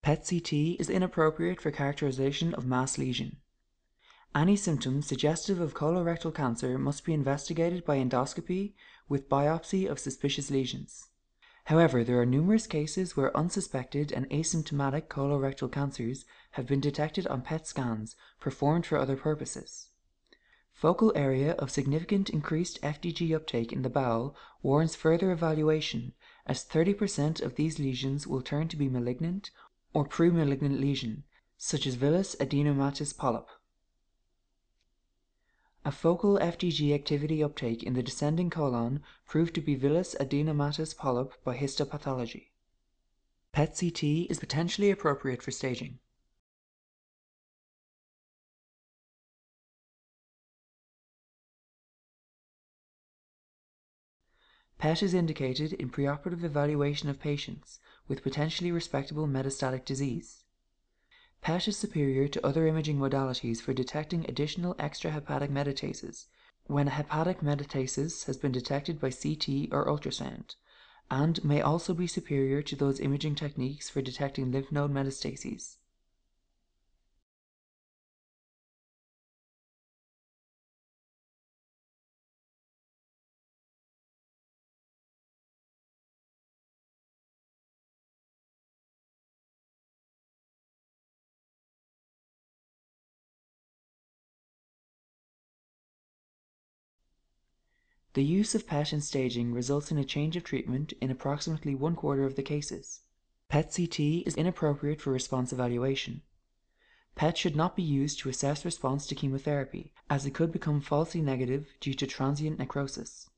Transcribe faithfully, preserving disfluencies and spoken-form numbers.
P E T C T is inappropriate for characterization of mass lesion. Any symptoms suggestive of colorectal cancer must be investigated by endoscopy with biopsy of suspicious lesions. However, there are numerous cases where unsuspected and asymptomatic colorectal cancers have been detected on P E T scans performed for other purposes. Focal area of significant increased F D G uptake in the bowel warrants further evaluation, as thirty percent of these lesions will turn to be malignant or pre-malignant lesion, such as villus adenomatous polyp. A focal F D G activity uptake in the descending colon proved to be villus adenomatous polyp by histopathology. P E T C T is potentially appropriate for staging. P E T is indicated in preoperative evaluation of patients with potentially resectable metastatic disease. P E T is superior to other imaging modalities for detecting additional extrahepatic metastases when a hepatic metastasis has been detected by C T or ultrasound, and may also be superior to those imaging techniques for detecting lymph node metastases. The use of P E T in staging results in a change of treatment in approximately one quarter of the cases. P E T C T is inappropriate for response evaluation. P E T should not be used to assess response to chemotherapy, as it could become falsely negative due to transient necrosis.